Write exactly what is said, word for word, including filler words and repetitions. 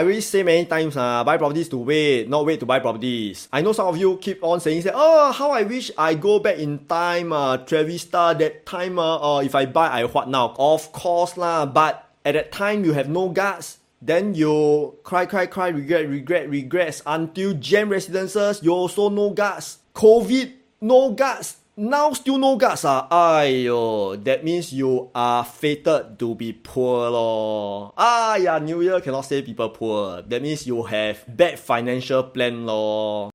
I already say many times, uh, buy properties to wait, not wait to buy properties. I know some of you keep on saying, say, oh, how I wish I go back in time, uh, Trevista, that time, uh, uh, if I buy, I what now? Of course lah, but at that time, you have no guts. Then you cry, cry, cry, regret, regret, regrets until Gem Residences, you also no guts. COVID, no guts. Now still no guts ah. Aiyo, that means you are fated to be poor lor. Ah yeah, New Year cannot say people poor. That means you have bad financial plan lor.